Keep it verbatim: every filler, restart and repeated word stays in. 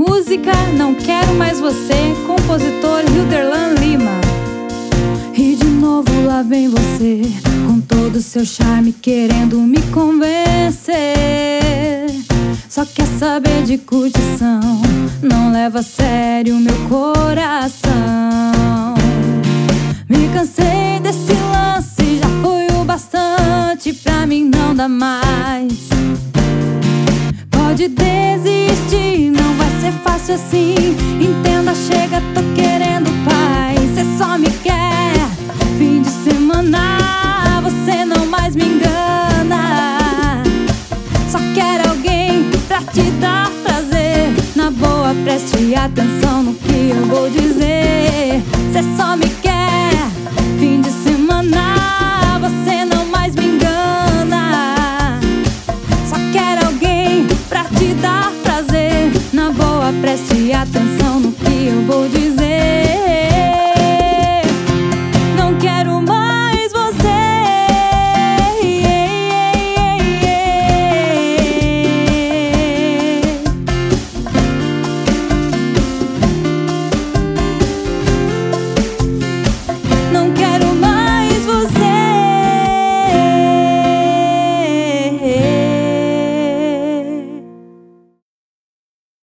Música Não Quero Mais Você, compositor Hilderlan Lima. E de novo lá vem você, com todo o seu charme querendo me convencer. Só quer saber de curtição, não leva a sério meu coração. Me cansei desse lance, já foi o bastante, pra mim não dá mais. Pode desistir, não vai ser fácil assim. Entenda, chega, tô querendo paz. Cê só me quer fim de semana, você não mais me engana. Só quer alguém pra te dar prazer. Na boa, preste atenção.